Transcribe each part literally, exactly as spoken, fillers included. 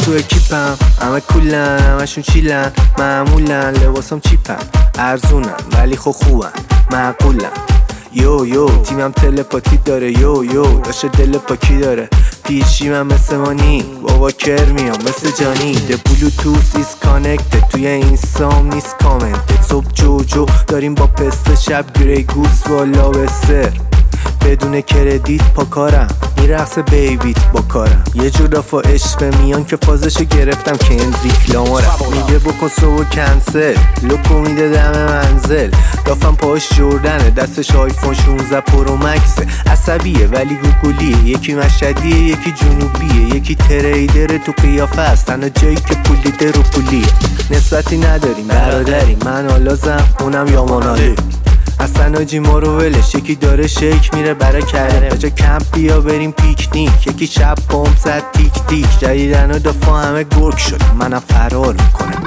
تو اکیپم، همه کولن، همشون چیلن، معمولن، لباسم چیپن، ارزونن ولی خب خوبن، معقولن. یو یو تیمم تلپاتی داره، یو یو داشته دل پاکی داره، پیچی من مثل مانی، بابا کر میام مثل جانی. ده بلوتوث ایز کانکتد، توی اینستام نیست کامنتد. صبح جو جو داریم با پسته، شب گری گوس با لابستر، بدون کردیت پا کارم، میرقصه بیبیت با کارم. یه جور رفا عشق میان که فازشو گرفتم کندریک لامارم. میگه بکن صبح کنسل، لوکو میده دم منزل، دافم پاش جردنه، دستش آیفون شونزده پرو مکسه. عصبیه ولی گوگلیه، یکی مشهدیه یکی جنوبیه، یکی تریدره تو قیافه است، تنها جایی که پولیده رو پولیه. نسبتی نداریم برادریم، من آلازم اونم یاماناله. اصلا آجی ما رو ولش، یکی داره شیک میره برای کره، بجا کمپ بیا بریم پیکنیک، یکی شب بوم زد تیک تیک. جدیدن و دفعه همه گرگ شد، منم فرار میکنم.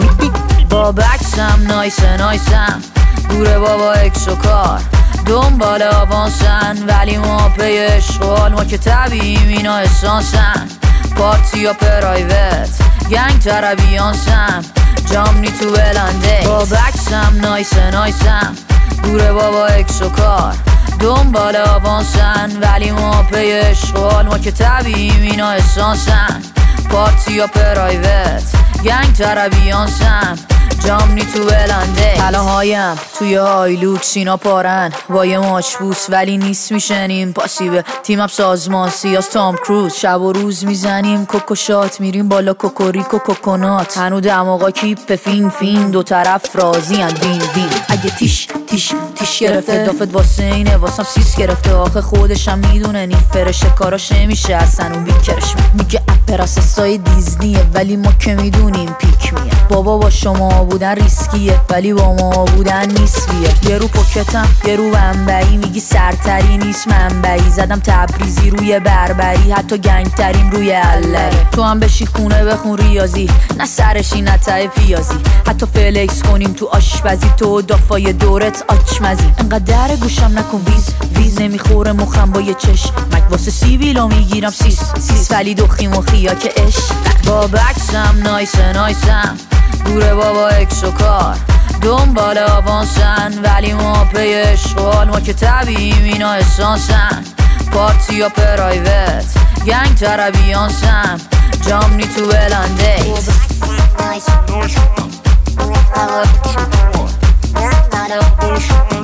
با بکسم نایسه نایسم، دوره بابا اکس و کار، دنبال آوانسن ولی ما پی اشغال. ما که طبیعیم اینا اسانسن، پارتی یا پرایوت، گنگ ترابیانسم، جامنی تو بلنده. با بکسم نایسه نایسم، دوره بابا اکس و کار، دنبال آوانسن ولی ما پی اشغال. ما که طبیعیم اینا اسانسن، پارتی یا پرایوت، گنگ ترابیانسم، جامنی تو بلنده. حلاهایم توی هایلوکس اینا پارن، با یه ماچبوس ولی نیست میشنیم پاسیبه. تیمم سازمان سیاس تام کروز، شب و روز میزنیم کوکو شات، میریم بالا کوکوریکو کوکونات. هنو دماغا کیپ فین فین، دو طرف راضی ان وین وین. اگه تیش تیش تیش گرفته دافت واسه اینه، واسم سیس گرفته. آخه خودشم میدونه نی فرشه کاراش نمیشه اصلا اون بیکرش. میگه اپراسسای دیزنیه ولی ما که میدونیم پیک میه. بابا با شما بودن ریسکیه ولی با ما بودن نیسویه. یه رو پوکتم یه رو بمبئی، میگی سرتری نیست منبعی. زدم تبریزی روی بربری، حتی گنگتریم روی علره. تو هم بشی خونه بخون ریاضی، نه سرشی نه ته پیازی. حتی فلکس کنیم تو آشپزی، تو دافای دورت آچمزی. انقدر گوشم نکن ویز ویز، نمیخوره مخم با یه چش مک. واسه سیبیلا میگیرم سیس سیس ولی دخی مخیا که عشق. با بکسم نایسه نایسم، دوره بابا اکس و کار، دنبال آوانسن ولی ما پی اشغال. ما که طبیعیم اینا اسانسن، پارتی یا پرایوت، گنگ ترابیانسم، جامنی تو بلنده. Nice.